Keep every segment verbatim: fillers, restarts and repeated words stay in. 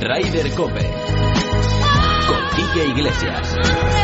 Rider Cope, con Quique Iglesias.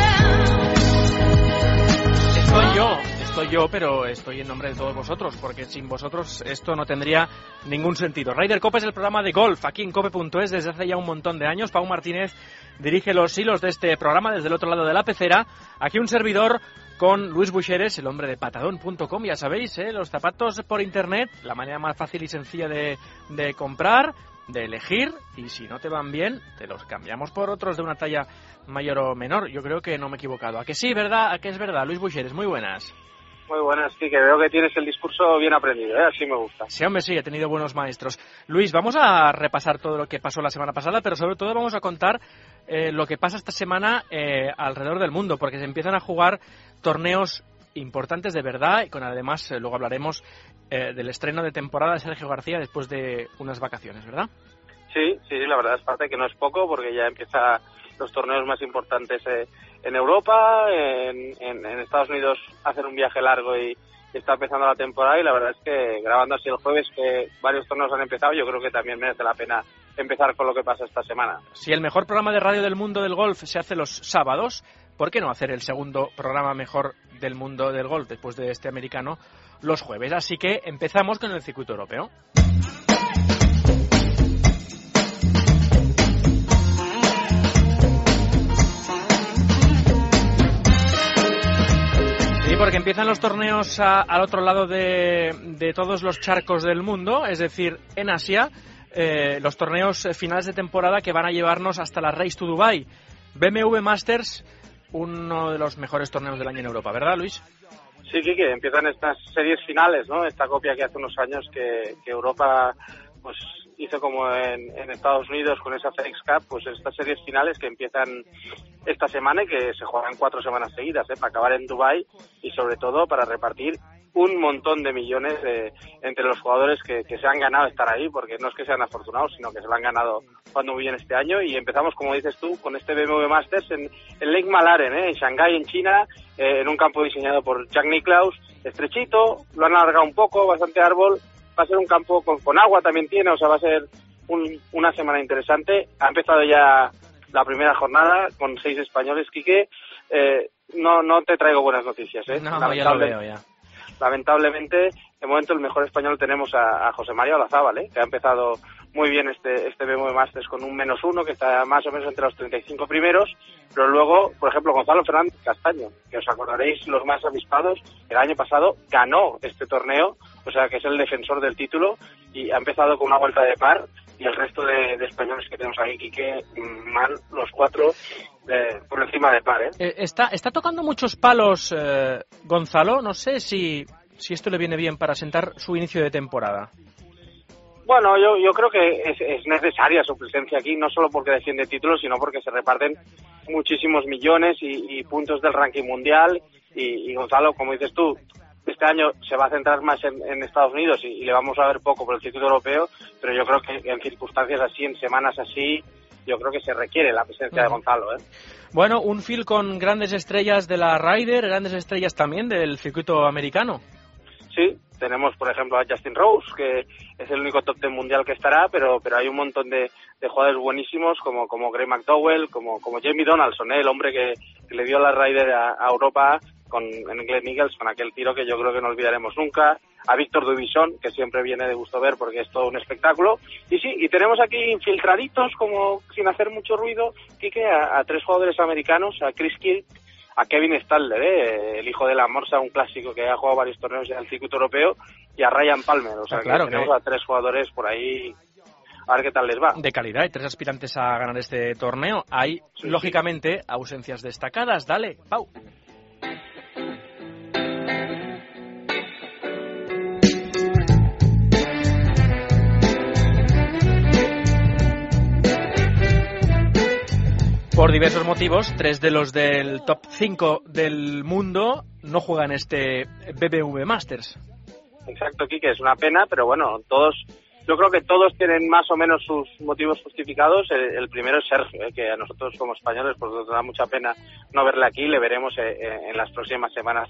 Estoy yo, estoy yo, pero estoy en nombre de todos vosotros, porque sin vosotros esto no tendría ningún sentido. Rider Cope es el programa de golf aquí en cope punto es desde hace ya un montón de años. Pau Martínez dirige los hilos de este programa desde el otro lado de la pecera. Aquí un servidor con Luis Buixeres, el hombre de patadón punto com. Ya sabéis, ¿eh? Los zapatos por internet, la manera más fácil y sencilla de, de comprar, de elegir, y si no te van bien, te los cambiamos por otros de una talla mayor o menor. Yo creo que no me he equivocado. ¿A que sí, verdad? ¿A que es verdad? Luis Buixeres, muy buenas. Muy buenas, sí, que veo que tienes el discurso bien aprendido, ¿eh? Así me gusta. Sí, hombre, sí, he tenido buenos maestros. Luis, vamos a repasar todo lo que pasó la semana pasada, pero sobre todo vamos a contar eh, lo que pasa esta semana eh, alrededor del mundo, porque se empiezan a jugar torneos importantes de verdad, y con además, eh, luego hablaremos eh, del estreno de temporada de Sergio García después de unas vacaciones, ¿verdad? Sí, sí, la verdad es parte que no es poco, porque ya empieza los torneos más importantes eh, en Europa, en, en, en Estados Unidos hacen un viaje largo y está empezando la temporada, y la verdad es que grabando así el jueves que varios torneos han empezado, yo creo que también merece la pena empezar con lo que pasa esta semana. Si el mejor programa de radio del mundo del golf se hace los sábados, ¿por qué no hacer el segundo programa mejor del mundo del golf después de este americano los jueves? Así que empezamos con el circuito europeo. Sí, porque empiezan los torneos a, al otro lado de, de todos los charcos del mundo, es decir, en Asia, eh, los torneos finales de temporada que van a llevarnos hasta la Race to Dubai. B M W Masters, uno de los mejores torneos del año en Europa, ¿verdad, Luis? Sí, que empiezan estas series finales, ¿no? Esta copia que hace unos años que, que Europa pues hizo como en, en Estados Unidos con esa FedEx Cup, pues estas series finales que empiezan esta semana y que se juegan cuatro semanas seguidas, ¿eh? Para acabar en Dubái y sobre todo para repartir un montón de millones de, entre los jugadores que, que se han ganado estar ahí, porque no es que sean afortunados, sino que se lo han ganado jugando muy bien este año. Y empezamos, como dices tú, con este B M W Masters en, en Lake Malaren, ¿eh? En Shanghái, en China, eh, en un campo diseñado por Jack Nicklaus, estrechito, lo han alargado un poco, bastante árbol. Va a ser un campo con, con agua también tiene, o sea, va a ser un, una semana interesante. Ha empezado ya la primera jornada con seis españoles, Quique. Eh, no no te traigo buenas noticias, ¿eh? No, ya lo veo, ya. Lamentablemente, de momento el mejor español tenemos a, a José María Olazábal, ¿eh? Que ha empezado muy bien este este B M W Masters con un menos uno, que está más o menos entre los treinta y cinco primeros, pero luego, por ejemplo, Gonzalo Fernández Castaño, que os acordaréis, los más avispados, el año pasado ganó este torneo, o sea que es el defensor del título, y ha empezado con una vuelta de par, y el resto de, de españoles que tenemos aquí, Quique, mal, los cuatro eh, por encima de par, ¿eh? eh está, está tocando muchos palos eh, Gonzalo, no sé si, si esto le viene bien para sentar su inicio de temporada. Bueno, yo yo creo que es, es necesaria su presencia aquí, no solo porque defiende títulos, sino porque se reparten muchísimos millones y, y puntos del ranking mundial, y, y Gonzalo, como dices tú, este año se va a centrar más en, en Estados Unidos y, y le vamos a ver poco por el circuito europeo, pero yo creo que en circunstancias así, en semanas así, yo creo que se requiere la presencia uh-huh. de Gonzalo, ¿eh? Bueno, un field con grandes estrellas de la Ryder, grandes estrellas también del circuito americano. Sí, tenemos por ejemplo a Justin Rose, que es el único top ten mundial que estará, pero pero hay un montón de, de jugadores buenísimos como como Greg McDowell, como como Jamie Donaldson, ¿eh? El hombre que, que le dio la Ryder a, a Europa con en Glen Eagles, con aquel tiro que yo creo que no olvidaremos nunca, a Víctor Duvison, que siempre viene de gusto ver porque es todo un espectáculo, y sí, y tenemos aquí infiltraditos, como sin hacer mucho ruido, Quique, a, a tres jugadores americanos, a Chris Kirk, a Kevin Stalder, ¿eh? El hijo de la Morsa, un clásico que ha jugado varios torneos en el circuito europeo, y a Ryan Palmer, o sea, ah, claro, que tenemos que... a tres jugadores por ahí, a ver qué tal les va. De calidad, hay tres aspirantes a ganar este torneo, hay, sí, lógicamente, sí. ausencias destacadas, dale, Pau. Por diversos motivos, tres de los del top cinco del mundo no juegan este B M W Masters. Exacto, Quique, es una pena, pero bueno, todos, yo creo que todos tienen más o menos sus motivos justificados. El, el primero es Sergio, eh, que a nosotros como españoles pues nos da mucha pena no verle aquí, le veremos eh, en las próximas semanas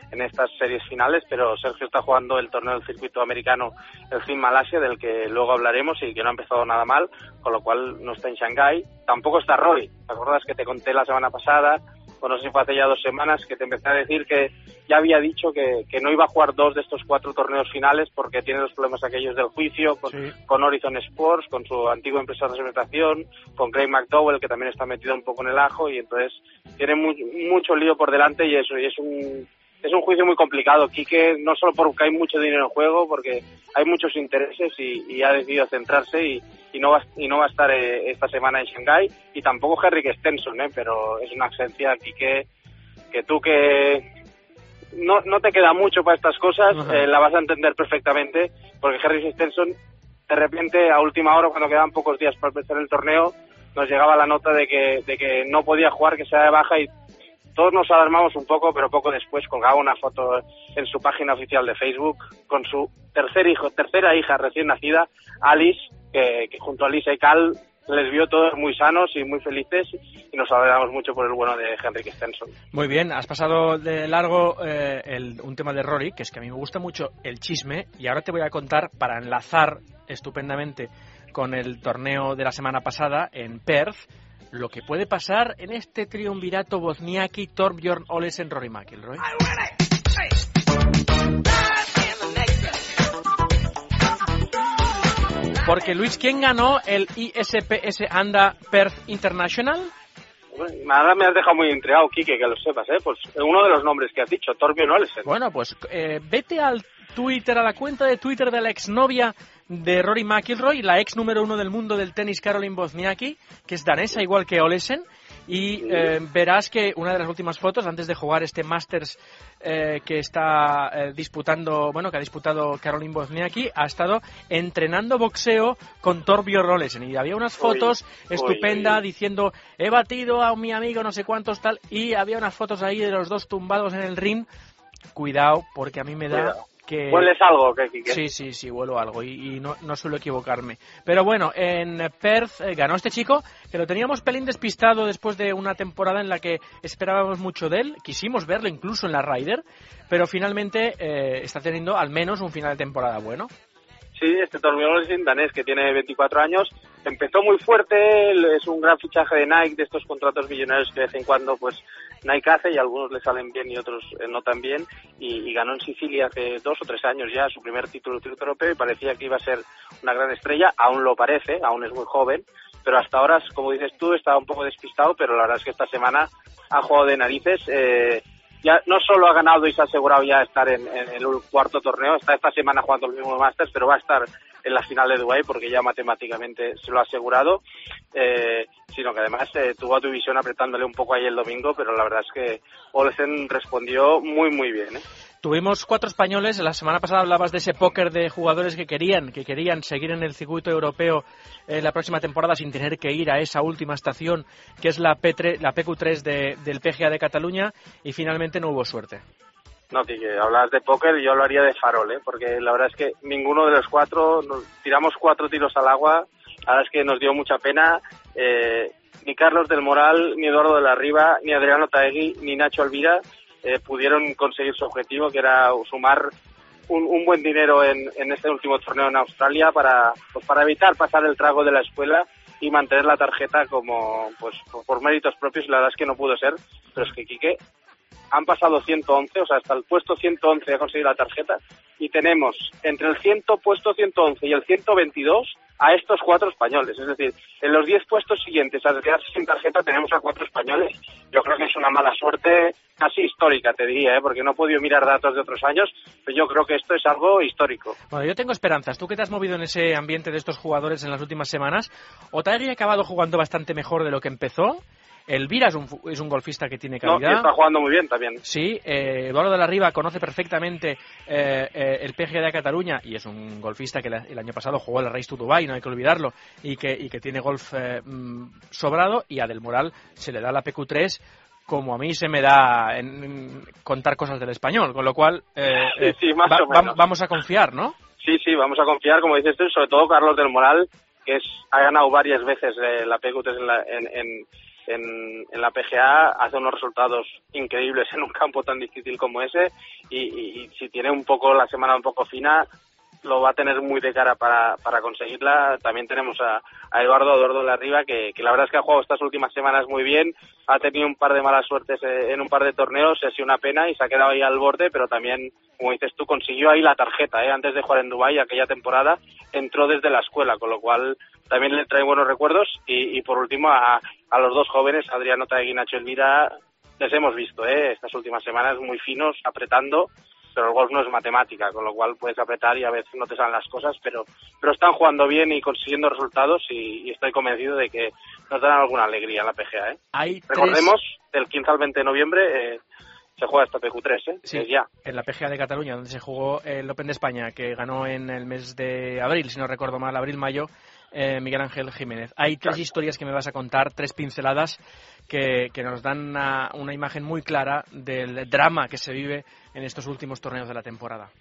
en estas series finales, pero Sergio está jugando el torneo del circuito americano, el Sim Malasia, del que luego hablaremos y que no ha empezado nada mal, con lo cual no está en Shanghái. Tampoco está Rory, ¿te acuerdas que te conté la semana pasada? O no sé si fue hace ya dos semanas que te empecé a decir que ya había dicho que, que no iba a jugar dos de estos cuatro torneos finales porque tiene los problemas aquellos del juicio con, sí. con Horizon Sports, con su antiguo empresa de representación, con Craig McDowell, que también está metido un poco en el ajo, y entonces tiene mu- mucho lío por delante y eso, y es un es un juicio muy complicado. Quique, no solo porque hay mucho dinero en juego, porque hay muchos intereses y, y ha decidido centrarse y, y no va y no va a estar eh, esta semana en Shanghái, y tampoco Henrik Stenson, eh, pero es una ausencia, Quique, que tú que no no te queda mucho para estas cosas, uh-huh. eh, la vas a entender perfectamente, porque Henrik Stenson de repente a última hora, cuando quedaban pocos días para empezar el torneo, nos llegaba la nota de que de que no podía jugar, que se da de baja, y todos nos alarmamos un poco, pero poco después colgaba una foto en su página oficial de Facebook con su tercer hijo, tercera hija recién nacida, Alice, que, que junto a Lisa y Cal les vio todos muy sanos y muy felices, y nos alegramos mucho por el bueno de Henrik Stenson. Muy bien, has pasado de largo eh, el, un tema de Rory, que es que a mí me gusta mucho el chisme, y ahora te voy a contar, para enlazar estupendamente con el torneo de la semana pasada en Perth, lo que puede pasar en este triunvirato Wozniacki, Thorbjorn Olesen, Rory McIlroy. Porque, Luis, ¿quién ganó el I S P S Anda Perth International? Nada, me has dejado muy intrigado, Quique, que lo sepas, ¿eh? Pues uno de los nombres que has dicho, Thorbjorn Olesen. Bueno, pues eh, vete al Twitter, a la cuenta de Twitter de la exnovia de Rory McIlroy, la ex número uno del mundo del tenis, Caroline Wozniacki, que es danesa igual que Olesen, y eh, verás que una de las últimas fotos, antes de jugar este Masters eh, que está eh, disputando, bueno, que ha disputado Caroline Wozniacki, ha estado entrenando boxeo con Thorbjorn Olesen, y había unas fotos uy, estupendas uy, uy. diciendo, he batido a mi amigo no sé cuántos tal, y había unas fotos ahí de los dos tumbados en el ring. Cuidado, porque a mí me da... Cuidado. Que... ¿Hueles algo? ¿Qué, qué? Sí, sí, sí, huelo algo y, y no, no suelo equivocarme. Pero bueno, en Perth eh, ganó este chico, que lo teníamos pelín despistado después de una temporada en la que esperábamos mucho de él. Quisimos verlo incluso en la Ryder, pero finalmente eh, está teniendo al menos un final de temporada bueno. Sí, este Thorbjorn Olesen, danés, que tiene veinticuatro años, empezó muy fuerte, es un gran fichaje de Nike, de estos contratos millonarios que de vez en cuando pues Nike hace, y algunos le salen bien y otros eh, no tan bien, y, y ganó en Sicilia hace dos o tres años ya su primer título de circuito europeo, y parecía que iba a ser una gran estrella, aún lo parece, aún es muy joven, pero hasta ahora, como dices tú, estaba un poco despistado, pero la verdad es que esta semana ha jugado de narices. eh, Ya no solo ha ganado y se ha asegurado ya estar en, en el cuarto torneo, está esta semana jugando el mismo Masters, pero va a estar en la final de Dubái porque ya matemáticamente se lo ha asegurado, eh, sino que además eh, tuvo a Tuvisión apretándole un poco ahí el domingo, pero la verdad es que Olesen respondió muy muy bien, ¿eh? Tuvimos cuatro españoles. La semana pasada hablabas de ese póker de jugadores que querían que querían seguir en el circuito europeo eh, la próxima temporada sin tener que ir a esa última estación que es la, P tres, la P Q tres de, del P G A de Cataluña, y finalmente no hubo suerte. No, que hablas de póker y yo hablaría de farol, ¿eh? Porque la verdad es que ninguno de los cuatro, nos tiramos cuatro tiros al agua, la verdad es que nos dio mucha pena. Eh, ni Carlos del Moral, ni Eduardo de la Riva, ni Adriano Taegui, ni Nacho Alvira Eh, pudieron conseguir su objetivo, que era sumar un, un buen dinero en, en este último torneo en Australia para pues para evitar pasar el trago de la escuela y mantener la tarjeta como pues por, por méritos propios. La verdad es que no pudo ser, pero es que Quique, han pasado ciento once, o sea, hasta el puesto ciento once ha conseguido la tarjeta, y tenemos entre el ciento puesto ciento once y el ciento veintidós a estos cuatro españoles. Es decir, en los diez puestos siguientes al quedarse sin tarjeta tenemos a cuatro españoles. Yo creo que es una mala suerte casi histórica, te diría, ¿eh? Porque no he podido mirar datos de otros años, pero yo creo que esto es algo histórico. Bueno, yo tengo esperanzas. Tú que te has movido en ese ambiente de estos jugadores en las últimas semanas, Otaegui ha acabado jugando bastante mejor de lo que empezó. Elvira es un, es un golfista que tiene calidad. No, y está jugando muy bien también. Sí, eh, Eduardo de la Riva conoce perfectamente eh, eh, el P G A de Cataluña, y es un golfista que la, el año pasado jugó el Race to Dubai, no hay que olvidarlo, y que, y que tiene golf eh, sobrado, y a Del Moral se le da la P Q tres como a mí se me da en, en contar cosas del español, con lo cual eh, sí, sí, más va, o menos. Va, vamos a confiar, ¿no? Sí, sí, vamos a confiar, como dices tú, sobre todo Carlos Del Moral, que es, ha ganado varias veces eh, la P Q tres en, la, en, en, en, en la P G A, hace unos resultados increíbles en un campo tan difícil como ese y, y, y si tiene un poco la semana un poco fina, lo va a tener muy de cara para, para conseguirla. También tenemos a, a Eduardo Eduardo Larriba, que, que la verdad es que ha jugado estas últimas semanas muy bien, ha tenido un par de malas suertes en un par de torneos, ha sido una pena y se ha quedado ahí al borde, pero también, como dices tú, consiguió ahí la tarjeta, ¿eh? Antes de jugar en Dubái aquella temporada, entró desde la escuela, con lo cual también le trae buenos recuerdos. Y, y por último, a, a los dos jóvenes, Adriano Taegui y Nacho Elvira, les hemos visto ¿eh? estas últimas semanas muy finos, apretando, pero el golf no es matemática, con lo cual puedes apretar y a veces no te salen las cosas, pero pero están jugando bien y consiguiendo resultados y, y estoy convencido de que nos darán alguna alegría en la P G A. ¿eh? Hay Recordemos, tres... del quince al veinte de noviembre eh, se juega esta P Q tres, ¿eh? Sí, es ya. En la P G A de Cataluña, donde se jugó el Open de España, que ganó en el mes de abril, si no recuerdo mal, abril-mayo, eh, Miguel Ángel Jiménez. Hay tres claro. historias que me vas a contar, tres pinceladas que, que nos dan una, una imagen muy clara del drama que se vive en estos últimos torneos de la temporada.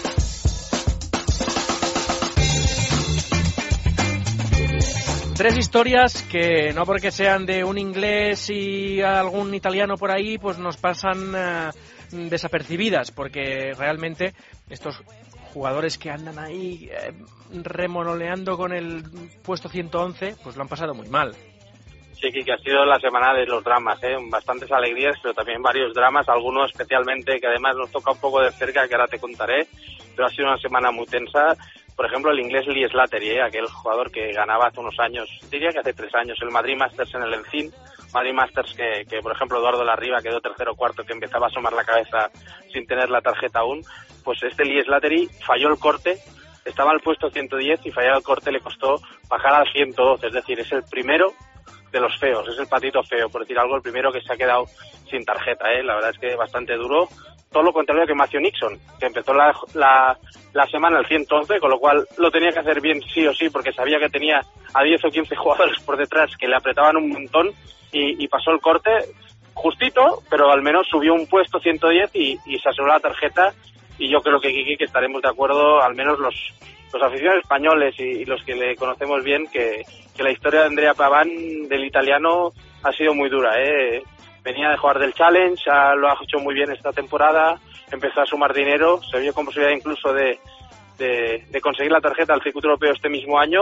Tres historias que no porque sean de un inglés y algún italiano por ahí, pues nos pasan uh, desapercibidas, porque realmente estos jugadores que andan ahí eh, remonoleando con el puesto ciento once, pues lo han pasado muy mal. Sí, que ha sido la semana de los dramas, ¿eh? Bastantes alegrías, pero también varios dramas, algunos especialmente que además nos toca un poco de cerca, que ahora te contaré, pero ha sido una semana muy tensa. Por ejemplo, el inglés Lee Slattery, ¿eh? Aquel jugador que ganaba hace unos años, diría que hace tres años, el Madrid Masters en el Encín, Madrid Masters que, que por ejemplo, Eduardo Larriba quedó tercero o cuarto, que empezaba a asomar la cabeza sin tener la tarjeta aún. Pues este Lee Slattery falló el corte, estaba al puesto ciento diez y fallar el corte le costó bajar al ciento doce, es decir, es el primero de los feos, es el patito feo, por decir algo, el primero que se ha quedado sin tarjeta, ¿eh? La verdad es que bastante duro, todo lo contrario que Matthew Nixon, que empezó la, la, la semana al ciento once, con lo cual lo tenía que hacer bien sí o sí, porque sabía que tenía a diez o quince jugadores por detrás que le apretaban un montón y, y pasó el corte justito, pero al menos subió un puesto ciento diez y, y se aseguró la tarjeta. Y yo creo que Kiki, que estaremos de acuerdo, al menos los los aficionados españoles y, y los que le conocemos bien, que, que la historia de Andrea Paván, del italiano, ha sido muy dura, ¿eh? Venía de jugar del Challenge, ha, lo ha hecho muy bien esta temporada, empezó a sumar dinero, se vio con posibilidad incluso de, de, de conseguir la tarjeta al circuito europeo este mismo año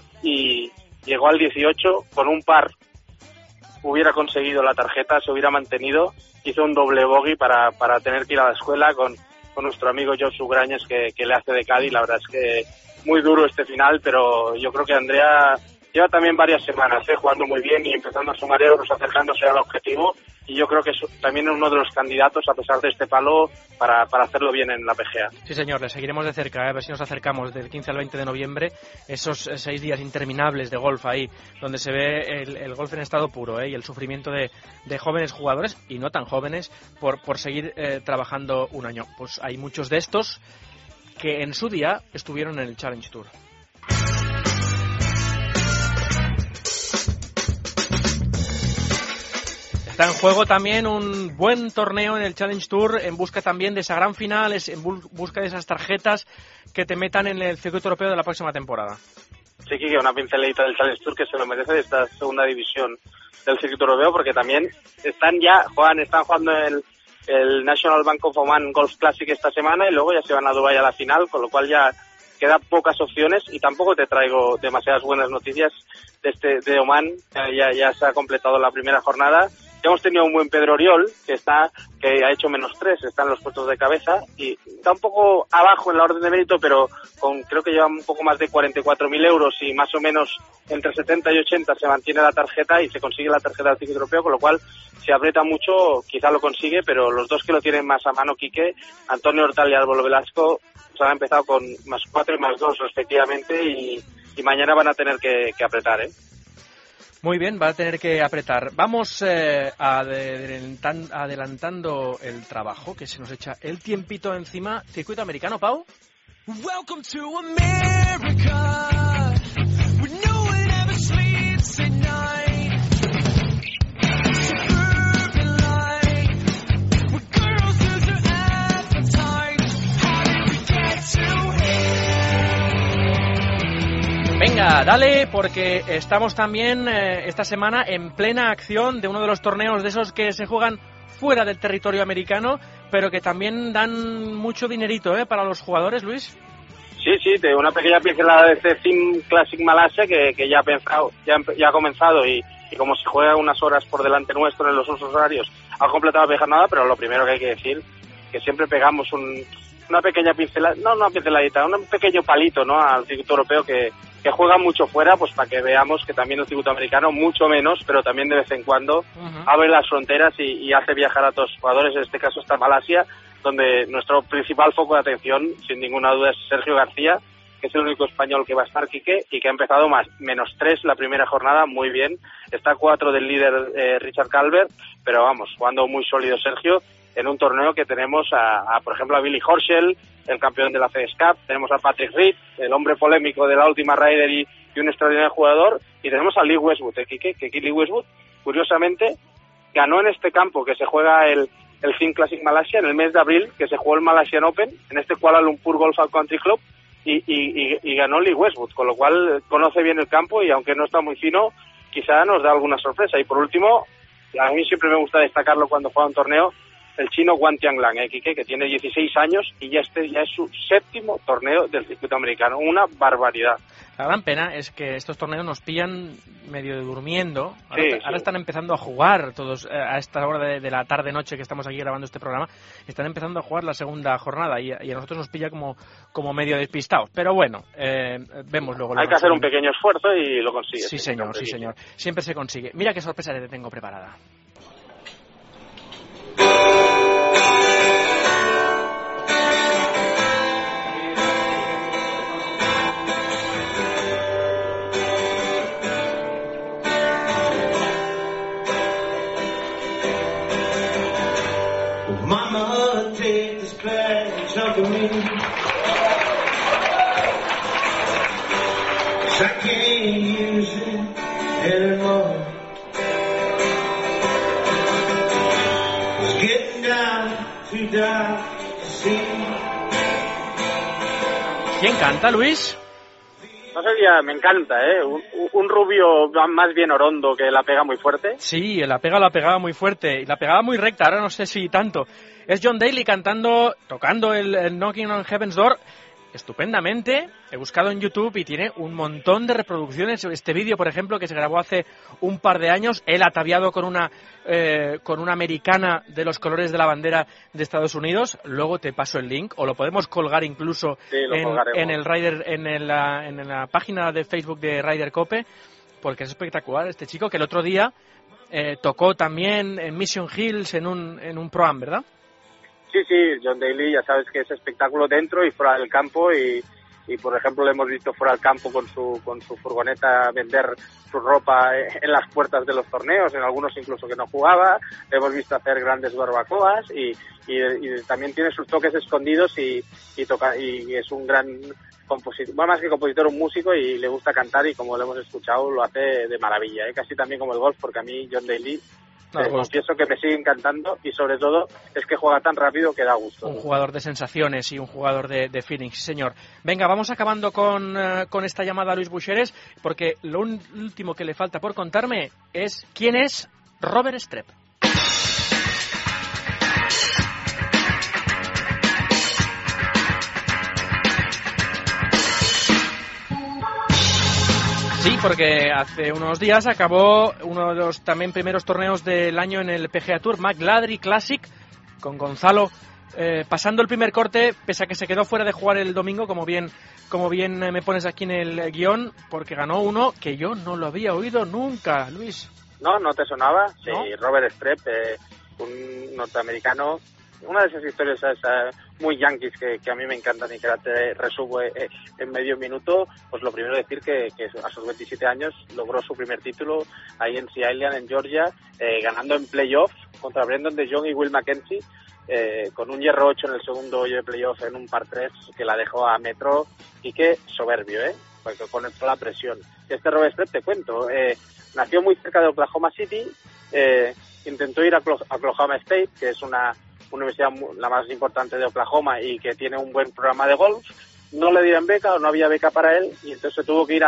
y llegó al dieciocho, con un par hubiera conseguido la tarjeta, se hubiera mantenido, hizo un doble bogey para, para tener que ir a la escuela con con nuestro amigo Josu Grañes que, que le hace de Cádiz. La verdad es que muy duro este final, pero yo creo que Andrea lleva también varias semanas ¿eh? jugando muy bien y empezando a sumar euros, acercándose al objetivo, y yo creo que es también uno de los candidatos, a pesar de este palo, para, para hacerlo bien en la P G A. Sí, señor, le seguiremos de cerca, ¿eh? A ver si nos acercamos del quince al veinte de noviembre, esos seis días interminables de golf ahí, donde se ve el, el golf en estado puro ¿eh? y el sufrimiento de, de jóvenes jugadores, y no tan jóvenes, por, por seguir eh, trabajando un año. Pues hay muchos de estos que en su día estuvieron en el Challenge Tour. Está en juego también un buen torneo en el Challenge Tour, en busca también de esa gran final, en busca de esas tarjetas que te metan en el circuito europeo de la próxima temporada. Sí, que una pinceladita del Challenge Tour que se lo merece de esta segunda división del circuito europeo, porque también están ya, juegan, están jugando el, el National Bank of Oman Golf Classic esta semana y luego ya se van a Dubái a la final, con lo cual ya quedan pocas opciones y tampoco te traigo demasiadas buenas noticias de este de Oman. Ya, ya se ha completado la primera jornada. Hemos tenido un buen Pedro Oriol, que está que ha hecho menos tres, está en los puestos de cabeza y está un poco abajo en la orden de mérito, pero con creo que lleva un poco más de cuarenta y cuatro mil euros y más o menos entre setenta y ochenta se mantiene la tarjeta y se consigue la tarjeta del circuito europeo, con lo cual si aprieta mucho quizá lo consigue, pero los dos que lo tienen más a mano, Quique, Antonio Hortal y Álvaro Velasco, pues han empezado con más cuatro y más dos respectivamente y, y mañana van a tener que, que apretar, ¿eh? Muy bien, va a tener que apretar. Vamos eh, adelantan, adelantando el trabajo, que se nos echa el tiempito encima. Circuito americano, Pau. Welcome to America, where no one ever sleeps at night. Suburban life, where girls lose their appetite. How did we get to here? Venga, Venga, dale, porque estamos también eh, esta semana en plena acción de uno de los torneos de esos que se juegan fuera del territorio americano, pero que también dan mucho dinerito ¿eh? para los jugadores, Luis. Sí, sí, de una pequeña pincelada de este Sim Classic Malasia que, que ya ha pensado, ya, ya ha comenzado y, y como se juega unas horas por delante nuestro en los usos horarios, ha completado la jornada, pero lo primero que hay que decir que siempre pegamos un, una pequeña pincelada, no una pinceladita, un pequeño palito, ¿no? Al circuito europeo que, que juega mucho fuera, pues para que veamos que también el circuito americano, mucho menos, pero también de vez en cuando uh-huh. abre las fronteras y, y hace viajar a todos los jugadores. En este caso está Malasia, donde nuestro principal foco de atención, sin ninguna duda, es Sergio García, que es el único español que va a estar, Quique, y que ha empezado más menos tres la primera jornada, muy bien. Está cuatro del líder eh, Richard Calvert, pero vamos, jugando muy sólido Sergio, en un torneo que tenemos a, a por ejemplo, a Billy Horschel, el campeón de la FedEx Cup, tenemos a Patrick Reed, el hombre polémico de la última Ryder y, y un extraordinario jugador, y tenemos a Lee Westwood, ¿eh, Quique? Que Lee Westwood, curiosamente, ganó en este campo que se juega el, el Sim Classic Malasia en el mes de abril, que se jugó el Malaysian Open, en este Kuala Lumpur Golf and Country Club, y, y, y, y ganó Lee Westwood, con lo cual conoce bien el campo y aunque no está muy fino, quizá nos da alguna sorpresa. Y por último, a mí siempre me gusta destacarlo cuando juega un torneo, el chino Wang Tianlang, ¿eh, Quique? Que tiene dieciséis años y ya este ya es su séptimo torneo del circuito americano. Una barbaridad. La gran pena es que estos torneos nos pillan medio durmiendo. Ahora, sí, ahora sí. están empezando a jugar todos eh, a esta hora de, de la tarde-noche que estamos aquí grabando este programa. Están empezando a jugar la segunda jornada y, y a nosotros nos pilla como, como medio despistados. Pero bueno, eh, vemos luego. Hay que hacer un pequeño esfuerzo y lo consigues. Sí, señor, sí, señor. Siempre se consigue. Mira qué sorpresa te tengo preparada. Mama, take this pledge of me. I can't use it anymore. It's getting down too dark to see. ¿Quién canta, Luis? No sé, ya me encanta, ¿eh? Un, un rubio más bien orondo que la pega muy fuerte. Sí, la pega la pegaba muy fuerte y la pegaba muy recta, ahora no sé si tanto. Es John Daly cantando, tocando el, el Knocking on Heaven's Door estupendamente. He buscado en YouTube y tiene un montón de reproducciones. Este vídeo, por ejemplo, que se grabó hace un par de años, él ataviado con una eh, con una americana de los colores de la bandera de Estados Unidos. Luego te paso el link, o lo podemos colgar incluso sí, lo en, en el Ryder, en, el, en la página de Facebook de Ryder Cope, porque es espectacular este chico, que el otro día eh, tocó también en Mission Hills en un, en un Pro-Am, ¿verdad? Sí, sí, John Daly, ya sabes que es espectáculo dentro y fuera del campo y, y por ejemplo le hemos visto fuera del campo con su con su furgoneta vender su ropa en las puertas de los torneos, en algunos incluso que no jugaba, le hemos visto hacer grandes barbacoas y, y, y también tiene sus toques escondidos y, y toca y es un gran compositor, bueno, más que compositor, un músico y le gusta cantar y como lo hemos escuchado lo hace de maravilla, ¿eh? Casi también como el golf, porque a mí John Daly Eh, confieso que me sigue encantando y sobre todo es que juega tan rápido que da gusto. Un jugador de sensaciones y un jugador de, de feeling, sí señor. Venga, vamos acabando con, uh, con esta llamada a Luis Buixeres, porque lo un, último que le falta por contarme es quién es Robert Streb. Sí, porque hace unos días acabó uno de los también primeros torneos del año en el P G A Tour, McLadry Classic, con Gonzalo eh, pasando el primer corte, pese a que se quedó fuera de jugar el domingo, como bien como bien me pones aquí en el guión, porque ganó uno que yo no lo había oído nunca, Luis. No, ¿no te sonaba? Sí, ¿No? Robert Streb, eh, un norteamericano. Una de esas historias esa, muy yankees que, que a mí me encantan y que la te resumo eh, en medio minuto, pues lo primero decir que, que a sus veintisiete años logró su primer título ahí en Sea Island, en Georgia, eh, ganando en playoff contra Brendan de Jong y Will Mackenzie, eh, con un hierro ocho en el segundo hoyo de playoff en un par tres que la dejó a metro y que soberbio, ¿eh? Porque conectó la presión. Este Robert Streb, te cuento, eh, nació muy cerca de Oklahoma City, eh, intentó ir a Oklahoma State, que es una universidad la más importante de Oklahoma y que tiene un buen programa de golf. No le dieron beca o no había beca para él y entonces se tuvo que ir a,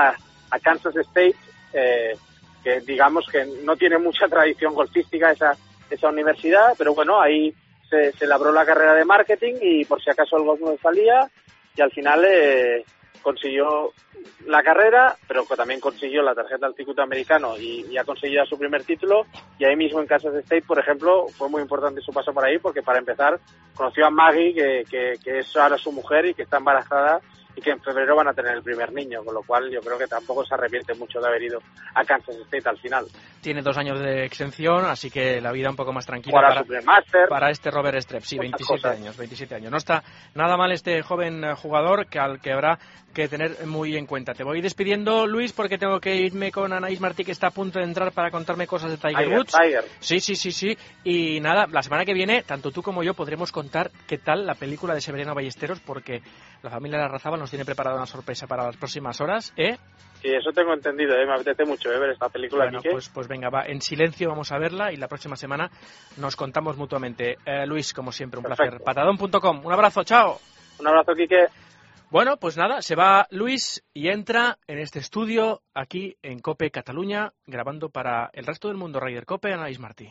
a Kansas State, eh, que digamos que no tiene mucha tradición golfística esa, esa universidad, pero bueno, ahí se, se labró la carrera de marketing y por si acaso el golf no le salía, y al final eh, consiguió la carrera, pero también consiguió la tarjeta del circuito americano y, y ha conseguido su primer título. Y ahí mismo en Kansas State, por ejemplo, fue muy importante su paso por ahí, porque para empezar conoció a Maggie, que, que, que es ahora su mujer y que está embarazada, y que en febrero van a tener el primer niño, con lo cual yo creo que tampoco se arrepiente mucho de haber ido a Kansas State al final. Tiene dos años de exención, así que la vida un poco más tranquila para, para, para este Robert Streb. Sí, veintisiete años, veintisiete años. No está nada mal este joven jugador, que al que habrá que tener muy en cuenta. Te voy despidiendo, Luis, porque tengo que irme con Anaïs Martí, que está a punto de entrar para contarme cosas de Tiger, Tiger Woods. Tiger. Sí, sí, sí, sí. Y nada, la semana que viene, tanto tú como yo podremos contar qué tal la película de Severiano Ballesteros, porque la familia Larrazábal nos tiene preparada una sorpresa para las próximas horas, ¿eh? Sí, eso tengo entendido, ¿eh? Me apetece mucho ¿eh? ver esta película. Bueno, pues, pues venga, va, en silencio vamos a verla y la próxima semana nos contamos mutuamente. Eh, Luis, como siempre, un Perfecto. placer. Patadón punto com, un abrazo, chao. Un abrazo, Quique. Bueno, pues nada, se va Luis y entra en este estudio aquí en COPE Cataluña, grabando para el resto del mundo Ryder Cope, Anaïs Martí.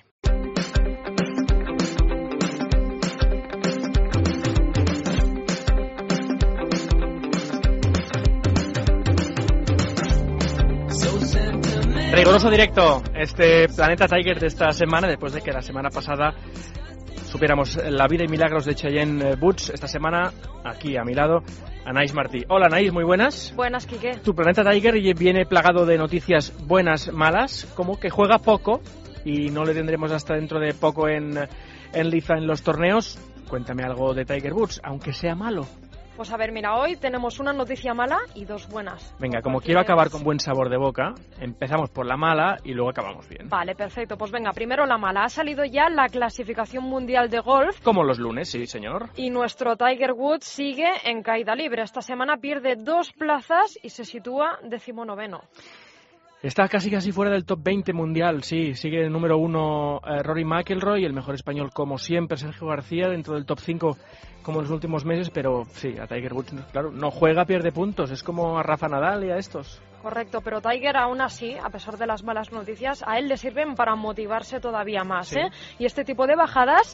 Riguroso directo, este Planeta Tiger de esta semana, después de que la semana pasada supiéramos la vida y milagros de Cheyenne Woods. Esta semana, aquí a mi lado, Anaïs Martí. Hola Anaïs, muy buenas. Buenas, Quique. Tu Planeta Tiger viene plagado de noticias buenas, malas, como que juega poco y no le tendremos hasta dentro de poco en, en liza en los torneos. Cuéntame algo de Tiger Woods, aunque sea malo. Pues a ver, mira, hoy tenemos una noticia mala y dos buenas. Venga, como quiero acabar con buen sabor de boca, empezamos por la mala y luego acabamos bien. Vale, perfecto. Pues venga, primero la mala. Ha salido ya la clasificación mundial de golf. Como los lunes, sí, señor. Y nuestro Tiger Woods sigue en caída libre. Esta semana pierde dos plazas y se sitúa decimonoveno. Está casi casi fuera del top veinte mundial, sí. Sigue el número uno eh, Rory McIlroy, el mejor español como siempre, Sergio García, dentro del top cinco como en los últimos meses, pero sí, a Tiger Woods, claro, no juega, pierde puntos. Es como a Rafa Nadal y a estos. Correcto, pero Tiger aún así, a pesar de las malas noticias, a él le sirven para motivarse todavía más, sí. ¿eh? Y este tipo de bajadas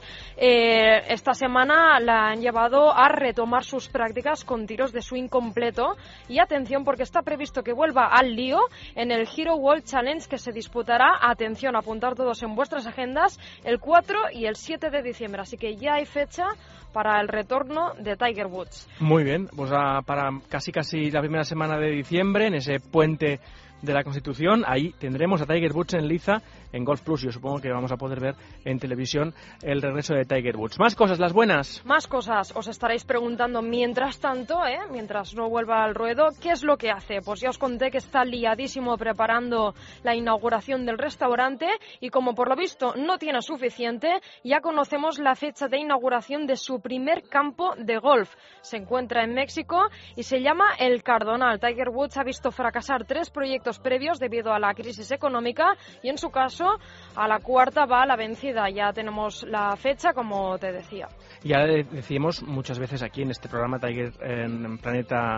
eh, esta semana la han llevado a retomar sus prácticas con tiros de swing completo. Y atención, porque está previsto que vuelva al lío en el Hero World Challenge, que se disputará, atención, apuntar todos en vuestras agendas, el cuatro y el siete de diciembre. Así que ya hay fecha para el retorno de Tiger Woods. Muy bien, pues a, para casi casi la primera semana de diciembre, en ese puente de la Constitución, ahí tendremos a Tiger Woods en liza en Golf Plus. Yo supongo que vamos a poder ver en televisión el regreso de Tiger Woods. Más cosas, las buenas. Más cosas. Os estaréis preguntando mientras tanto, ¿eh? mientras no vuelva al ruedo, ¿qué es lo que hace? Pues ya os conté que está liadísimo preparando la inauguración del restaurante y como por lo visto no tiene suficiente, ya conocemos la fecha de inauguración de su primer campo de golf. Se encuentra en México y se llama El Cardonal. Tiger Woods ha visto fracasar tres proyectos previos debido a la crisis económica y en su caso a la cuarta va la vencida. Ya tenemos la fecha, como te decía. Ya decimos muchas veces aquí en este programa Tiger en Planeta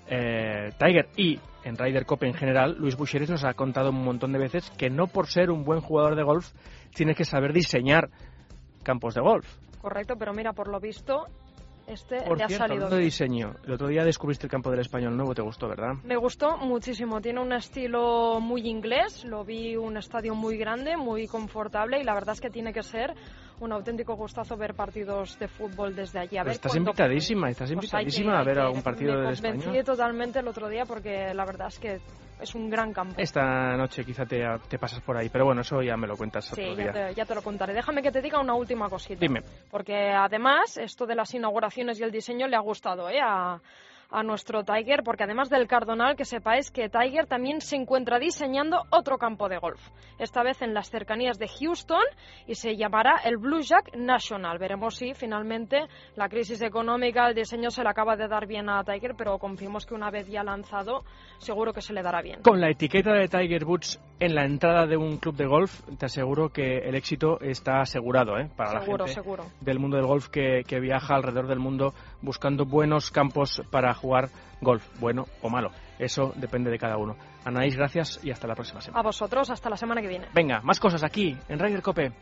eh, Tiger y en Ryder Cup en general, Luis Buxeres nos ha contado un montón de veces que no por ser un buen jugador de golf tienes que saber diseñar campos de golf. Correcto, pero mira, por lo visto este Por le ha cierto, salido hablando de bien. diseño, el otro día descubriste el campo del Español Nuevo, te gustó, ¿verdad? Me gustó muchísimo, tiene un estilo muy inglés, lo vi un estadio muy grande, muy confortable y la verdad es que tiene que ser un auténtico gustazo ver partidos de fútbol desde allí. A Pues ver estás cuándo- invitadísima, estás Pues hay que- invitadísima a hay ver que- algún partido del Me convencí Español. totalmente el otro día porque la verdad es que es un gran campo. Esta noche quizá te, te pasas por ahí, pero bueno, eso ya me lo cuentas Sí, otro ya día. te, ya te lo contaré. Déjame que te diga una última cosita. Dime. Porque además, esto de las inauguraciones y el diseño le ha gustado ¿eh? a, a nuestro Tiger, porque además del Cardonal, que sepáis que Tiger también se encuentra diseñando otro campo de golf. Esta vez en las cercanías de Houston y se llamará el Blue Jack National. Veremos si finalmente la crisis económica, el diseño se le acaba de dar bien a Tiger, pero confiemos que una vez ya lanzado, seguro que se le dará bien. Con la etiqueta de Tiger Woods en la entrada de un club de golf, te aseguro que el éxito está asegurado ¿eh? para Seguro, la gente seguro. del mundo del golf que, que viaja alrededor del mundo buscando buenos campos para jugar golf, bueno o malo. Eso depende de cada uno. Anaís, gracias y hasta la próxima semana. A vosotros, hasta la semana que viene. Venga, más cosas aquí en Ryder Cope.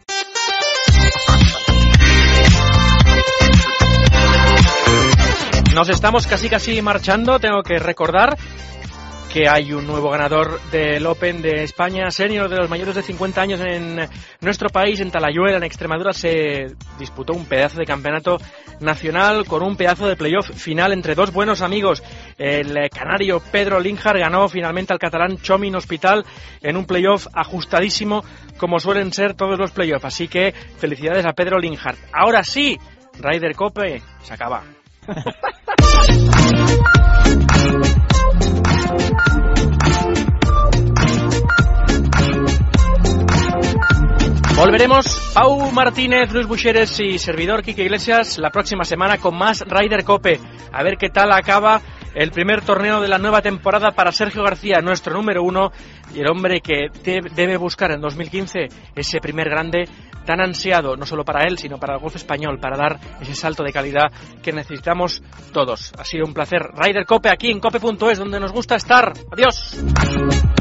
Nos estamos casi casi marchando. Tengo que recordar que hay un nuevo ganador del Open de España Senior de los mayores de cincuenta años en nuestro país, en Talayuela, en Extremadura. Se disputó un pedazo de campeonato nacional con un pedazo de playoff final entre dos buenos amigos. El canario Pedro Linhart ganó finalmente al catalán Chomin Hospital en un playoff ajustadísimo, como suelen ser todos los playoffs. Así que felicidades a Pedro Linhart. Ahora sí, Ryder Cope se acaba. Volveremos, Pau Martínez, Luis Buxeres y servidor Quique Iglesias, la próxima semana con más Ryder Cope. A ver qué tal acaba el primer torneo de la nueva temporada para Sergio García, nuestro número uno, y el hombre que te debe buscar en dos mil quince ese primer grande tan ansiado, no solo para él, sino para el golf español, para dar ese salto de calidad que necesitamos todos. Ha sido un placer. Ryder Cope aquí en cope punto es, donde nos gusta estar. Adiós.